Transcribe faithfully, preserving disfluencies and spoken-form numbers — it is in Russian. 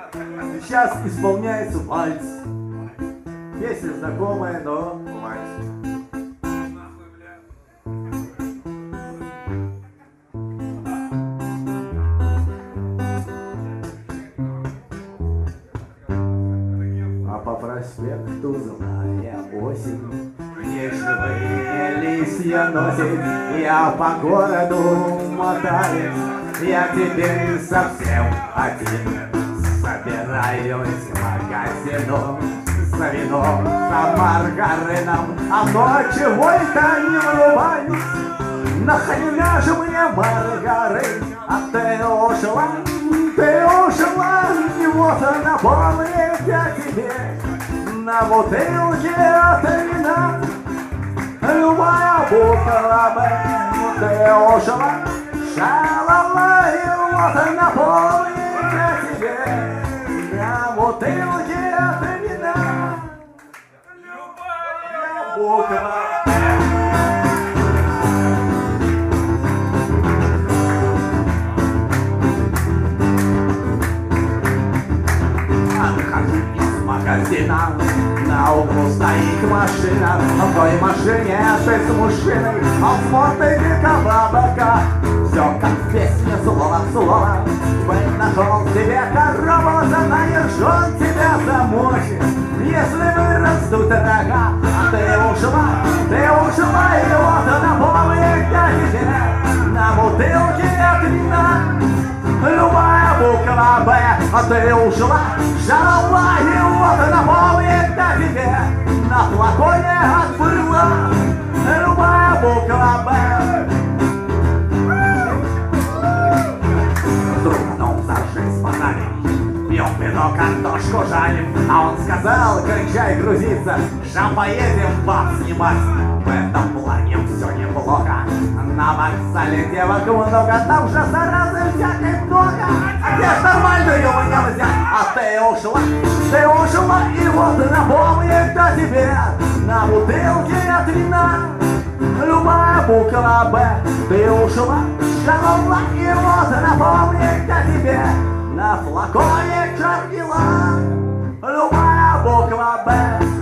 Сейчас исполняется вальс. Песня знакомая, но вальс. А по проспекту злая осень, нежные листья носит, я по городу мотаюсь, я теперь совсем один. Собираюсь в магазину за вином, за маргарином, а ночью ой-то не врубаюсь. Нахрена же мне маргарин, а ты ушла, ты ушла, и вот напомнит я тебе на бутылке от вина. Любая буква Б, ты ушла, шалала, и вот напомнит я тебе на бутылке от вина. Любая буква Б. Магазина, на углу стоит машина, в той машине ты с мужчиной, а в морды векова бока. Все как в песне, слово в слово. Вы нашел себе корову, знаешь, он тебя замочит, если вырастут рога. А ты ушла, ты ушла, и вот она помнит я тебе на бутылке от вина. Любая буква Б, а ты ушла, жала, и вот напомнит на тебе на флаконе от брыла. Любая буква Б. С другом за жизнь фонарей, пьем вино, картошку жарим, а он сказал, кончай грузиться, жам поедем баб снимать. В этом плане все неплохо. На вокзале девок много, там же заразы всякой много. А где ж нормальную мне взять? А ты ушла, ты ушла, и вот напомнит о тебе на бутылке от вина. Любая буква Б, ты ушла, шагала, и вот напомнит о тебе на флаконе чернила. Любая буква Б.